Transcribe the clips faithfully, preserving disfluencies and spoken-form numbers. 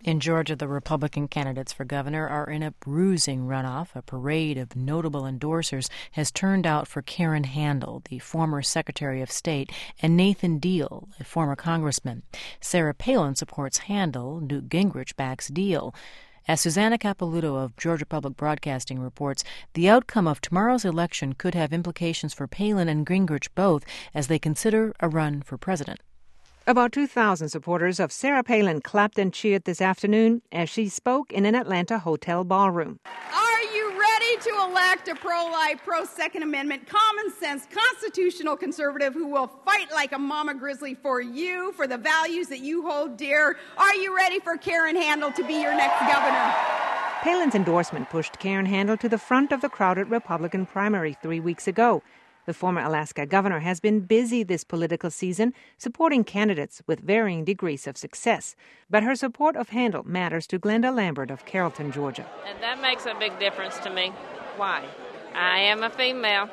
In Georgia, the Republican candidates for governor are in a bruising runoff. A parade of notable endorsers has turned out for Karen Handel, the former Secretary of State, and Nathan Deal, a former congressman. Sarah Palin supports Handel. Newt Gingrich backs Deal. As Susanna Capelouto of Georgia Public Broadcasting reports, the outcome of tomorrow's election could have implications for Palin and Gingrich both as they consider a run for president. About two thousand supporters of Sarah Palin clapped and cheered this afternoon as she spoke in an Atlanta hotel ballroom. Are you ready to elect a pro-life, pro-Second Amendment, common-sense, constitutional conservative who will fight like a mama grizzly for you, for the values that you hold dear? Are you ready for Karen Handel to be your next governor? Palin's endorsement pushed Karen Handel to the front of the crowded Republican primary three weeks ago. The former Alaska governor has been busy this political season supporting candidates with varying degrees of success. But her support of Handel matters to Glenda Lambert of Carrollton, Georgia. And that makes a big difference to me. Why? I am a female.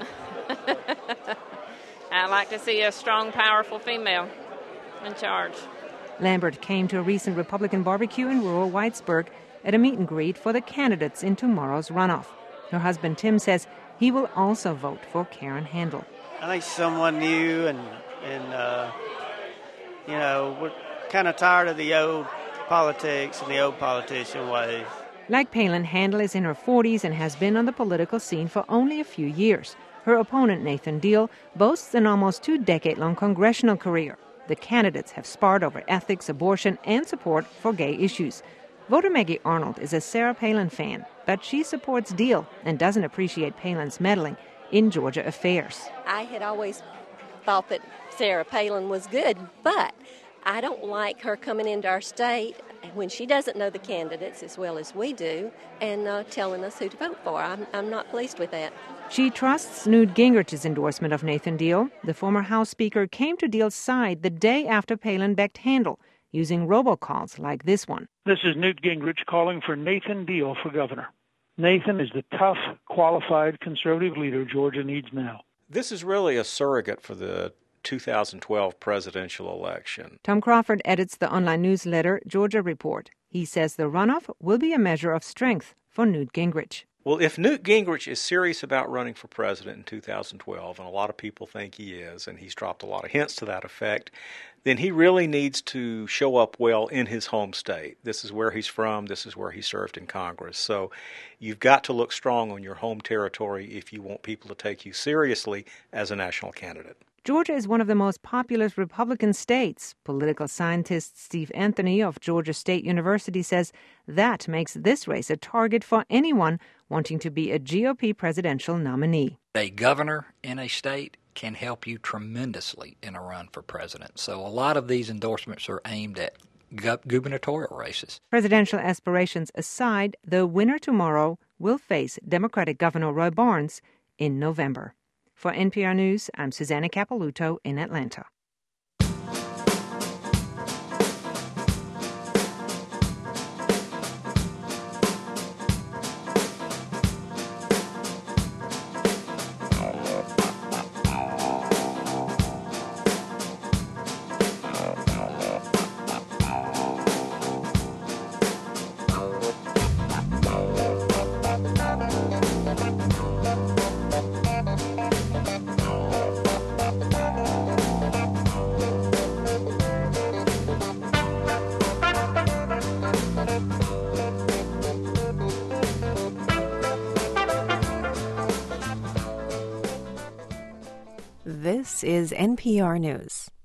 I like to see a strong, powerful female in charge. Lambert came to a recent Republican barbecue in rural Whitesburg at a meet and greet for the candidates in tomorrow's runoff. Her husband Tim says he will also vote for Karen Handel. I think someone new and, and uh, you know, we're kind of tired of the old politics and the old politician ways. Like Palin, Handel is in her forties and has been on the political scene for only a few years. Her opponent, Nathan Deal, boasts an almost two-decade-long congressional career. The candidates have sparred over ethics, abortion, and support for gay issues. Voter Maggie Arnold is a Sarah Palin fan, but she supports Deal and doesn't appreciate Palin's meddling in Georgia affairs. I had always thought that Sarah Palin was good, but I don't like her coming into our state when she doesn't know the candidates as well as we do and uh, telling us who to vote for. I'm, I'm not pleased with that. She trusts Newt Gingrich's endorsement of Nathan Deal. The former House Speaker came to Deal's side the day after Palin backed Handel, using robocalls like this one. This is Newt Gingrich calling for Nathan Deal for governor. Nathan is the tough, qualified conservative leader Georgia needs now. This is really a surrogate for the two thousand twelve presidential election. Tom Crawford edits the online newsletter Georgia Report. He says the runoff will be a measure of strength for Newt Gingrich. Well, if Newt Gingrich is serious about running for president in two thousand twelve, and a lot of people think he is, and he's dropped a lot of hints to that effect, then he really needs to show up well in his home state. This is where he's from. This is where he served in Congress. So you've got to look strong on your home territory if you want people to take you seriously as a national candidate. Georgia is one of the most populous Republican states. Political scientist Steve Anthony of Georgia State University says that makes this race a target for anyone wanting to be a G O P presidential nominee. A governor in a state can help you tremendously in a run for president. So a lot of these endorsements are aimed at gu- gubernatorial races. Presidential aspirations aside, the winner tomorrow will face Democratic Governor Roy Barnes in November. For N P R News, I'm Susanna Capelouto in Atlanta. This is N P R News.